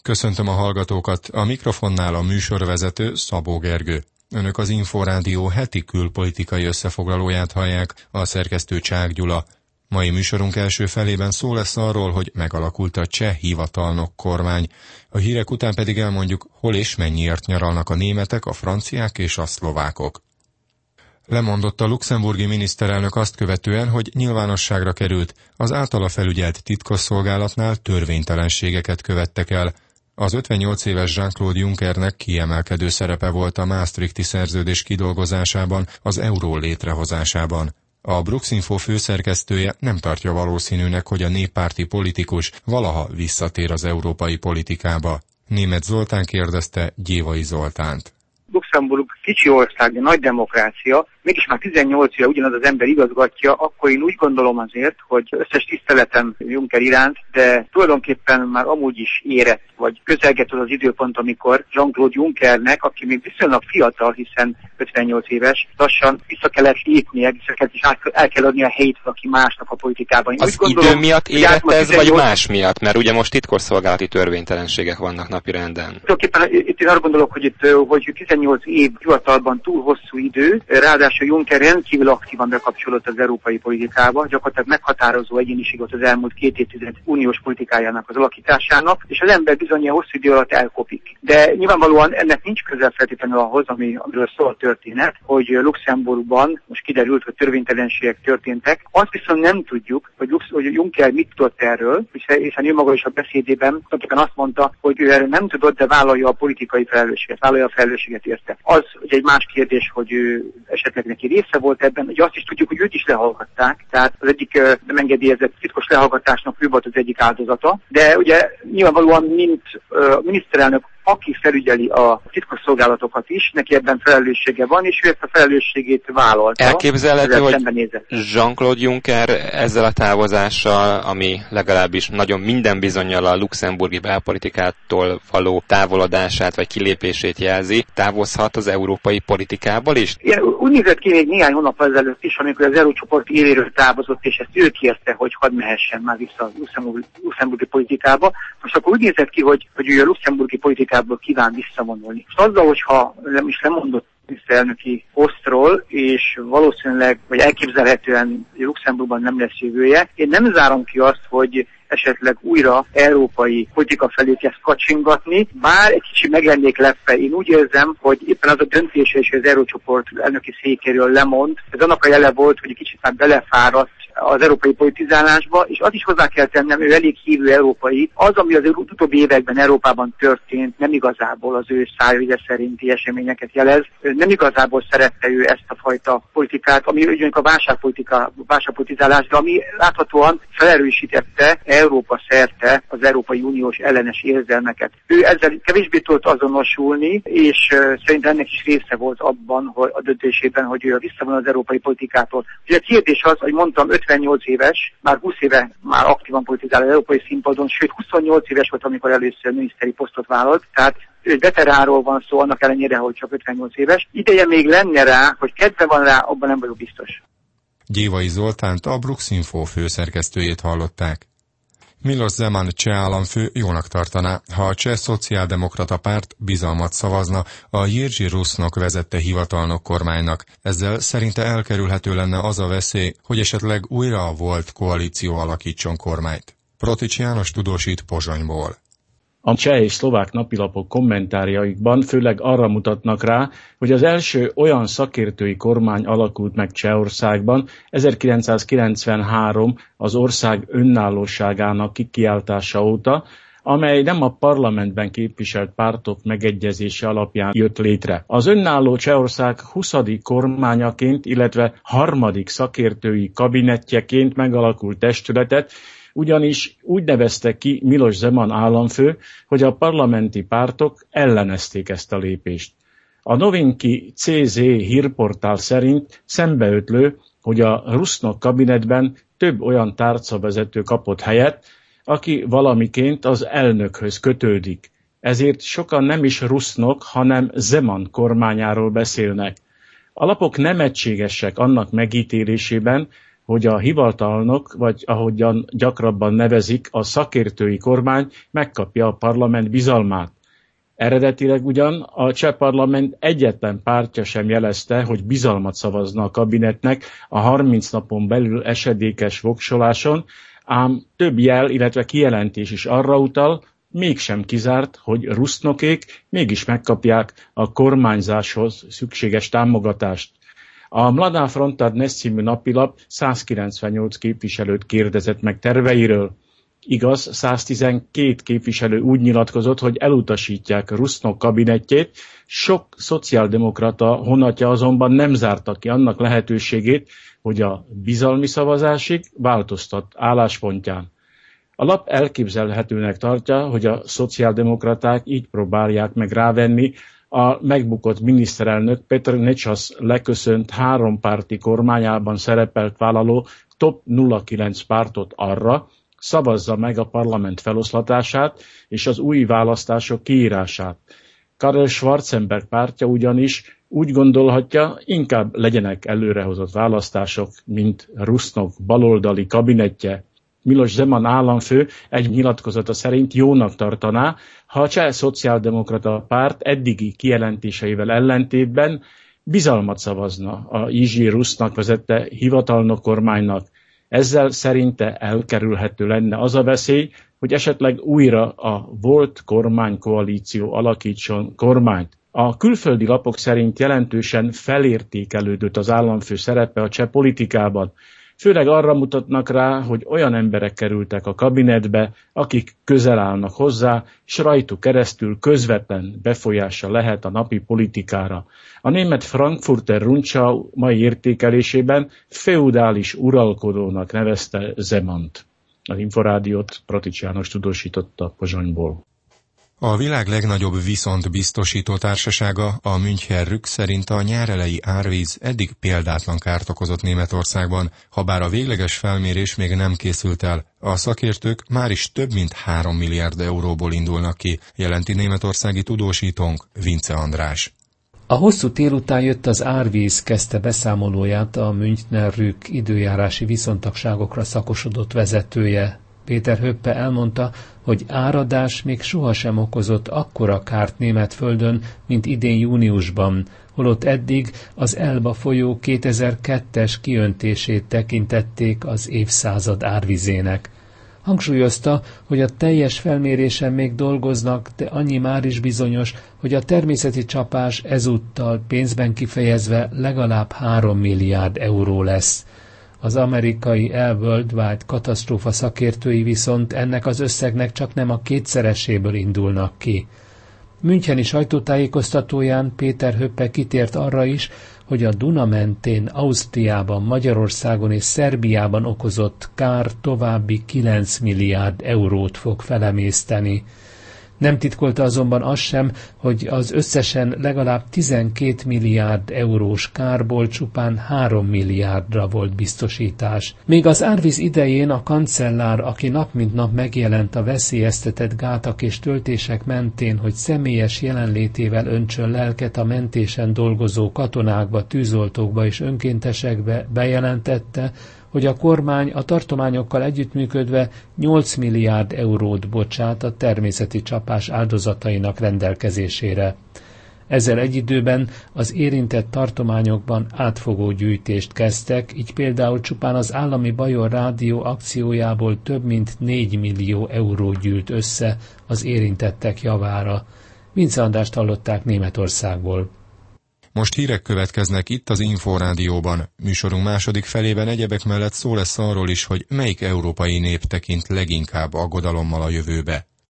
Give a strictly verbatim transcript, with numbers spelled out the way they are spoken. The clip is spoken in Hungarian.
Köszöntöm a hallgatókat, a mikrofonnál a műsorvezető Szabó Gergő. Önök az Inforádió heti külpolitikai összefoglalóját hallják, a szerkesztő Csák Gyula. Mai műsorunk első felében szó lesz arról, hogy megalakult a cseh hivatalnok kormány. A hírek után pedig elmondjuk, hol és mennyiért nyaralnak a németek, a franciák és a szlovákok. Lemondott a luxemburgi miniszterelnök azt követően, hogy nyilvánosságra került, az általa felügyelt titkosszolgálatnál törvénytelenségeket követtek el. Az ötvennyolc éves Jean-Claude Junckernek kiemelkedő szerepe volt a Maastrichti szerződés kidolgozásában, az euró létrehozásában. A Bruxinfo főszerkesztője nem tartja valószínűnek, hogy a néppárti politikus valaha visszatér az európai politikába. Németh Zoltán kérdezte Gyévai Zoltánt. Luxemburg kicsi ország, de nagy demokrácia, mégis már tizennyolc éve ugyanaz az ember igazgatja, akkor én úgy gondolom azért, hogy összes tiszteletem Juncker iránt, de tulajdonképpen már amúgy is érett, vagy közelgett az az időpont, amikor Jean-Claude Junckernek, aki még viszonylag fiatal, hiszen ötvennyolc éves, lassan vissza kellett lépnie, vissza kellett is el kell adni a helyét valaki másnak a politikában. Én az gondolom, idő miatt érett ez, tizennyolc... vagy más miatt? Mert ugye most titkosszolgálati törvénytelenségek vannak napirenden. Tulajdonképpen itt én arra gondolok, hogy itt hogy tizennyolc év hivatalban túl hosszú idő, ráadásul Juncker rendkívül aktívan bekapcsolódott az európai politikába, gyakorlatilag meghatározó egyéniség volt az elmúlt két évtized uniós politikájának az alakításának, és az ember bizony hosszú idő alatt elkopik. De nyilvánvalóan ennek nincs közel feltétlenül ahhoz, ami, amiről szól a történet, hogy Luxemburgban most kiderült, hogy törvénytelenségek történtek. Azt viszont nem tudjuk, hogy, Lux, hogy Juncker mit tudott erről, hiszen ő maga is a beszédében azt mondta, hogy ő erről nem tudott, de vállalja a politikai felelősséget, vállalja a felelősséget érte. Az ugye egy más kérdés, hogy ő esetleg neki része volt ebben, ugye azt is tudjuk, hogy őt is lehallgatták, tehát az egyik uh, nem engedélyezett titkos lehallgatásnak ő volt az egyik áldozata, de ugye nyilvánvalóan mint uh, miniszterelnök, aki felügyeli a titkosszolgálatokat is, neki ebben felelőssége van, és ő ezt a felelősségét vállalta. Elképzelhető, hogy Jean-Claude Juncker ezzel a távozással, ami legalábbis nagyon minden bizonnyal a luxemburgi belpolitikától való távolodását vagy kilépését jelzi, távozhat az európai politikából is? Igen, úgy nézett ki még néhány hónap ezelőtt is, amikor az eurócsoport éléről távozott, és ezt ő kérte, hogy hadd mehessen már vissza a luxemburgi, luxemburgi politikába. Most akkor úgy nézett ki, hogy, hogy ő a luxemburgi politikából kíván visszavonulni. Most azzal, hogyha nem is lemondott miniszterelnöki posztról, és valószínűleg, vagy elképzelhetően Luxemburgban nem lesz jövője, én nem zárom ki azt, hogy esetleg újra európai politika felé kezd kacsingatni, bár egy kicsit meg lennék lepve. Én úgy érzem, hogy éppen az a döntése és az eurócsoport elnöki székéről lemond, ez annak a jele volt, hogy egy kicsit már belefáradt az európai politizálásba, és az is hozzá kell tennem, ő elég hívő európai. Az, ami az utóbbi években Európában történt, nem igazából az ő szájügye szerinti eseményeket jelez. Nem igazából szerette ő ezt a fajta politikát, ami ugyanik a válságpolitika, válságpolitizálás, de ami láthatóan felerősítette Európa szerte az Európai Uniós ellenes érzelmeket. Ő ezzel kevésbé tudott azonosulni, és szerintem ennek is része volt abban, hogy a döntésében, hogy ő visszavon az európai politikától. Ugye a kérdés az, hogy mondtam, ötvennyolc éves, már húsz éve már aktívan politizál az európai színpadon, sőt huszonnyolc éves volt, amikor először miniszteri posztot vállalt, tehát ő veteránról van szó, annak ellenére, hogy csak ötvennyolc éves. Ideje még lenne rá, hogy kedve van rá, abban nem vagyok biztos. Gyévai Zoltánt, a Bruxinfo főszerkesztőjét hallották. Miloš Zeman cseh államfő jónak tartaná, ha a cseh szociáldemokrata párt bizalmat szavazna a Jiří Rusnok vezette hivatalnok kormánynak. Ezzel szerinte elkerülhető lenne az a veszély, hogy esetleg újra a volt koalíció alakítson kormányt. Protics János tudósít Pozsonyból. A cseh és szlovák napilapok kommentárjaikban főleg arra mutatnak rá, hogy az első olyan szakértői kormány alakult meg Csehországban ezerkilencszázkilencvenhárom az ország önállóságának kikiáltása óta, amely nem a parlamentben képviselt pártok megegyezése alapján jött létre. Az önálló Csehország huszadik kormányaként, illetve harmadik szakértői kabinettjeként megalakult testületet, ugyanis úgy nevezte ki Miloš Zeman államfő, hogy a parlamenti pártok ellenezték ezt a lépést. A Novinki cé zé hírportál szerint szembeötlő, hogy a Rusnok kabinetben több olyan tárcavezető kapott helyet, aki valamiként az elnökhöz kötődik. Ezért sokan nem is Rusnok, hanem Zeman kormányáról beszélnek. A lapok nem egységesek annak megítélésében, hogy a hivatalnok, vagy ahogyan gyakrabban nevezik, a szakértői kormány megkapja a parlament bizalmát. Eredetileg ugyan a cseh parlament egyetlen pártja sem jelezte, hogy bizalmat szavazna a kabinetnek a harminc napon belül esedékes voksoláson, ám több jel, illetve kijelentés is arra utal, mégsem kizárt, hogy Rusnokék mégis megkapják a kormányzáshoz szükséges támogatást. A Mladá fronta dnes című napilap százkilencvennyolc képviselőt kérdezett meg terveiről. Igaz, száztizenkét képviselő úgy nyilatkozott, hogy elutasítják Rusnok kabinetjét, sok szociáldemokrata honatja azonban nem zárta ki annak lehetőségét, hogy a bizalmi szavazásig változtat álláspontján. A lap elképzelhetőnek tartja, hogy a szociáldemokraták így próbálják meg rávenni a megbukott miniszterelnök Petr Nečas leköszönt hárompárti kormányában szerepelt vállaló top nulla kilenc pártot arra, szavazza meg a parlament feloszlatását és az új választások kiírását. Karel Schwarzenberg pártja ugyanis úgy gondolhatja, inkább legyenek előrehozott választások, mint Rusnok baloldali kabinetje. Miloš Zeman államfő egy nyilatkozata szerint jónak tartaná, ha a cseh szociáldemokrata párt eddigi kijelentéseivel ellentétben bizalmat szavazna a Jiří Rusnok vezette hivatalnok kormánynak. Ezzel szerinte elkerülhető lenne az a veszély, hogy esetleg újra a volt kormánykoalíció alakítson kormányt. A külföldi lapok szerint jelentősen felértékelődött az államfő szerepe a cseh politikában. Főleg arra mutatnak rá, hogy olyan emberek kerültek a kabinetbe, akik közel állnak hozzá, és rajtuk keresztül közvetlen befolyása lehet a napi politikára. A német Frankfurter Rundschau mai értékelésében feudális uralkodónak nevezte Zemant. Az Inforádiót Pratics János tudósította Pozsonyból. A világ legnagyobb viszontbiztosító társasága, a München Rück szerint a nyárelei árvíz eddig példátlan kárt okozott Németországban, habár a végleges felmérés még nem készült el. A szakértők már is több mint három milliárd euróból indulnak ki, jelenti németországi tudósítónk Vince András. A hosszú tél után jött az árvíz, kezdte beszámolóját a München Rück időjárási viszontagságokra szakosodott vezetője. Péter Höppe elmondta, hogy áradás még sohasem okozott akkora kárt Németföldön, mint idén júniusban, holott eddig az Elba folyó kétezer-kettes kiöntését tekintették az évszázad árvizének. Hangsúlyozta, hogy a teljes felmérésen még dolgoznak, de annyi már is bizonyos, hogy a természeti csapás ezúttal pénzben kifejezve legalább három milliárd euró lesz. Az amerikai Air Worldwide katasztrófa szakértői viszont ennek az összegnek csak nem a kétszereséből indulnak ki. Müncheni sajtótájékoztatóján Péter Höppe kitért arra is, hogy a Duna mentén, Ausztriában, Magyarországon és Szerbiában okozott kár további kilenc milliárd eurót fog felemészteni. Nem titkolta azonban az sem, hogy az összesen legalább tizenkét milliárd eurós kárból csupán három milliárdra volt biztosítás. Még az árvíz idején a kancellár, aki nap mint nap megjelent a veszélyeztetett gátak és töltések mentén, hogy személyes jelenlétével öntsön lelket a mentésen dolgozó katonákba, tűzoltókba és önkéntesekbe, bejelentette, hogy a kormány a tartományokkal együttműködve nyolc milliárd eurót bocsát a természeti csapás áldozatainak rendelkezésére. Ezzel egy időben az érintett tartományokban átfogó gyűjtést kezdtek, így például csupán az állami Bajor Rádió akciójából több mint négy millió euró gyűlt össze az érintettek javára. Vince Andrást hallották Németországból. Most hírek következnek itt az Inforádióban. Műsorunk második felében egyebek mellett szó lesz arról is, hogy melyik európai nép tekint leginkább aggodalommal a jövőbe.